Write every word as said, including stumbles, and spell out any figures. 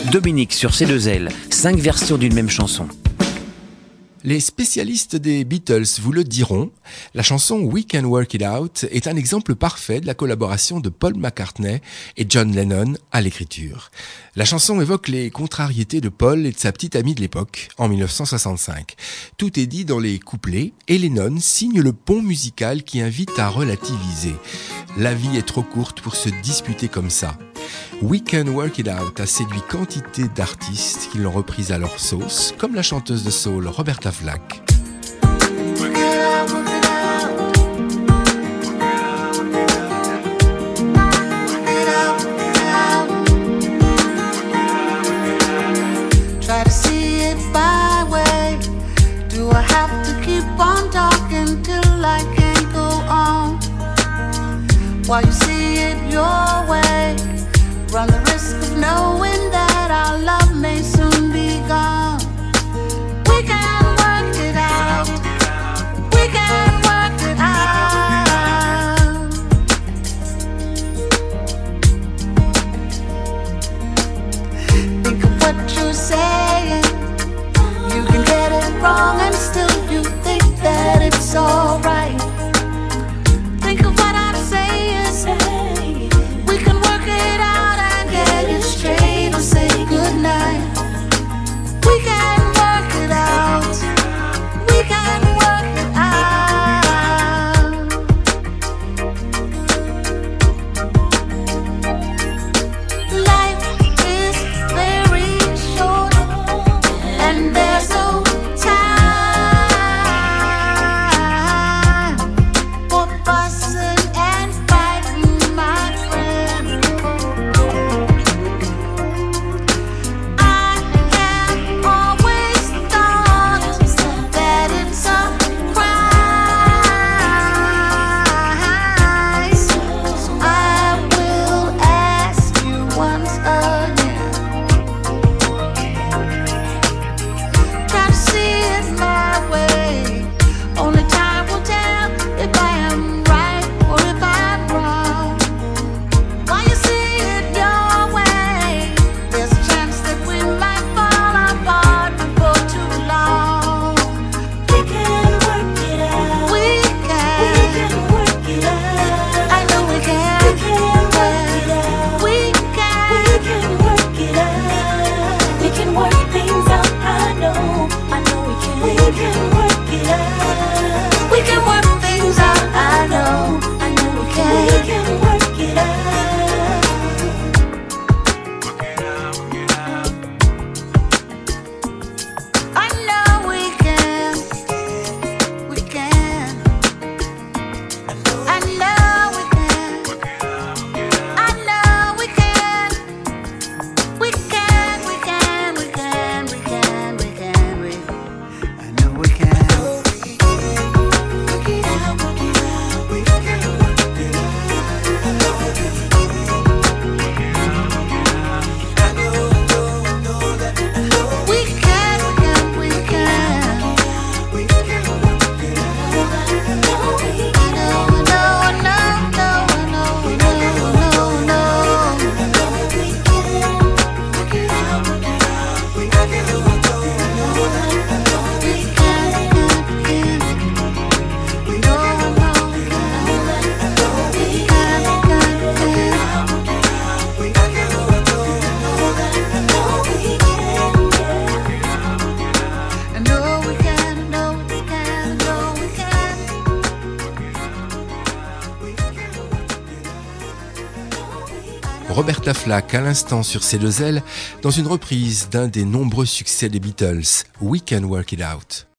Dominique sur C deux L, cinq versions d'une même chanson. Les spécialistes des Beatles vous le diront, la chanson We Can Work It Out est un exemple parfait de la collaboration de Paul McCartney et John Lennon à l'écriture. La chanson évoque les contrariétés de Paul et de sa petite amie de l'époque, en dix-neuf cent soixante-cinq. Tout est dit dans les couplets et Lennon signe le pont musical qui invite à relativiser. La vie est trop courte pour se disputer comme ça. We Can Work It Out a séduit quantité d'artistes qui l'ont reprise à leur sauce, comme la chanteuse de soul Roberta Flack. Try to see it my way. Do I have to keep on talking till I can't go on? While you see it your way, run the risk of knowing that our love may soon be gone. We can work it out. We can work it out. Think of what you're saying. You can get it wrong and still you think that it's alright. Think of what I'm saying. We can work it out and get it straight or say goodnight. We can work it out. We can work it out. Life is very short and there's no time for fussing and fighting, my friend. I have always thought that it's a crime, so I will ask you once again. Try to see it my way. Only time will tell if I am right or if I'm wrong. While you see it your way, there's a chance that we might fall apart before too long. We can work it out. We can. We can work it out. I know we can. We can work it out. We can. We can work it out. We can work things out. I know. I know we can. We can work it out. We can work things out. I know. I know we can. We can work it out. I know we can. We can. I know we can. I know we can. We can. We can. We can. We can. We can. We. I know we can. Work it out. Work it out. We can work it out. We can. We can. We can. We can work it out. I know. I know. I know. I know. I know. I know. We can work it out. Work it out. We can work it out. We can. We know. I know. We can. We can. I know we can. Know we can. Know we can. Roberta Flack à l'instant sur C deux L dans une reprise d'un des nombreux succès des Beatles, We Can Work It Out.